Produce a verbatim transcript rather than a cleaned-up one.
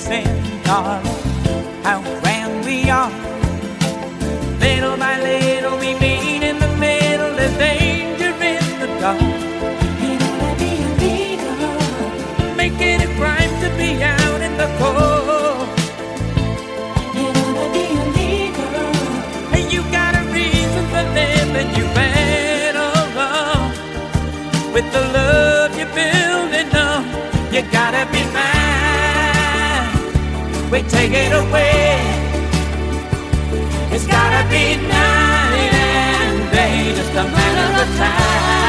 sing, darling, how grand we are. Little by little we meet in the middle, there's danger in the dark. You wanna be a leader, make it a crime to be out in the cold. You wanna be a leader, and you got a reason for living, you better run with the love you're building up. You gotta be mine, we take it away. It's gotta be night and day, just a matter of time.